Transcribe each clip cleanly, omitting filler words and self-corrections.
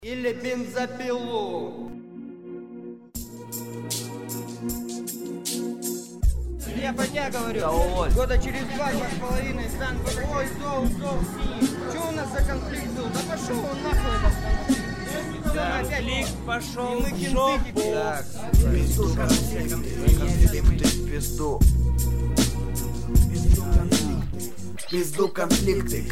Или бензопилу. Я по тебе говорю, года через 2-2,5 стану, ой, зол, синий. Че у нас за конфликт был? Да пошел он нахуй, этот конфликт пошел в жопу. Так, конфликты в пизду. Пизду конфликты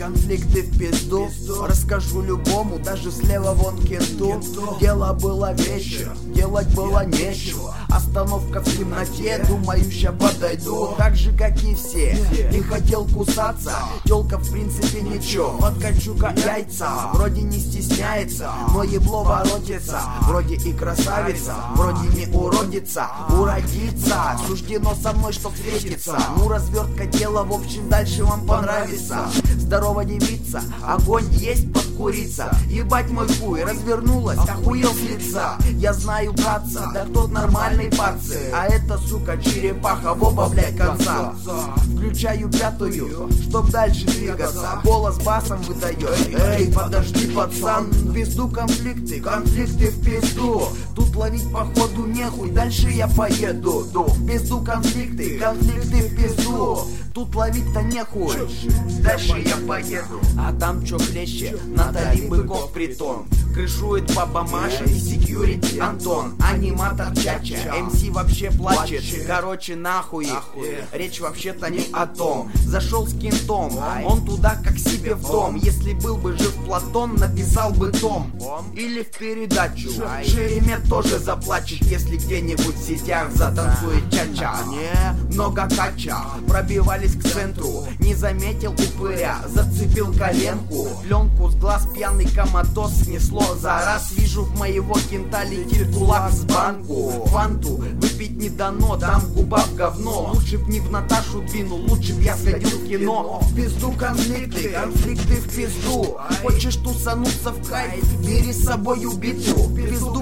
в пизду. Расскажу любому, даже слева вон кенту. Дело было вечер, делать было нечего. Остановка в темноте, думаю, ща подойду. Так же, как и все, не хотел кусаться. Тёлка в принципе ничего, подкачу-ка яйца. Вроде не стесняется, но ебло воротится. Вроде и красавица, вроде не уродится. Уродиться, суждено со мной, что встретиться. Ну, развертка тела, в общем, дальше вам понравится. Здорово, девица, огонь есть, подкуриться. Ебать мой хуй, развернулась, охуел с лица. Я знаю, братца, да кто нормальный пацы. А это, сука, черепаха в оба, блядь, конца. Включаю пятую, чтоб дальше двигаться. Голос басом выдает. Эй, подожди, пацан. В пизду конфликты в пизду. Тут ловить походу нехуй, дальше я поеду. В пизду конфликты в пизду. Тут ловить-то нехуй, дальше я поеду. А там чё хлеще, Натали Быков притон. Крышует баба Маша и секьюрити Антон. Аниматор Чача, МС вообще плачет. Короче, нахуй их, речь вообще-то не о том. Зашел с кентом, он туда как себе в дом. Если был бы жив Платон, написал бы том. Или в передачу Шеремет тоже заплачет, если где-нибудь в сетях затанцует Чача. Много кача, пробивались к центру. Не заметил упыря, зацепил коленку. Пленку с глаз пьяный коматоз снесло. За раз вижу, в моего кента летит кулак с банку. Фанту выпить не дано, там губа в говно. Лучше б не в Наташу двинул, лучше б я сходил в кино. В пизду конфликты в пизду. Хочешь тусануться в кайф, бери с собой убиту. В пизду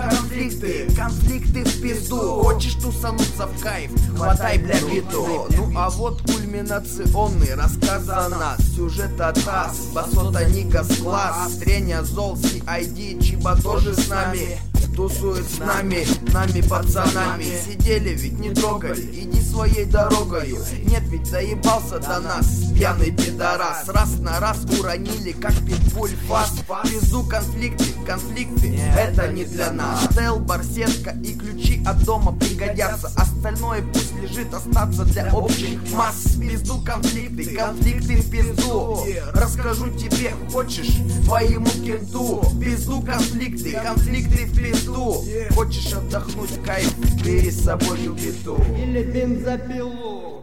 конфликты в пизду. Хочешь тусануться в кайф, хватай, бля, биту. Ну а вот кульминационный рассказ о нас. Сюжет от ас, басота Никас класс. Треня Зол, CID, Чиба тоже с нами. Тусует с нами пацанами. Сидели ведь не трогали, иди своей дорогою. Нет ведь доебался до нас пьяный пидорас. Раз на раз уронили, как питбуль фас. Пизду конфликты, это не для нас. Тел, барсетка и ключи от дома пригодятся. Остальное пусть лежит, остаться для общих масс. Пизду конфликты в пизду. Расскажу тебе, хочешь, твоему кенту. Пизду конфликты в пизду. Хочешь отдохнуть, кайф, бери с собой биту. Или бензопилу.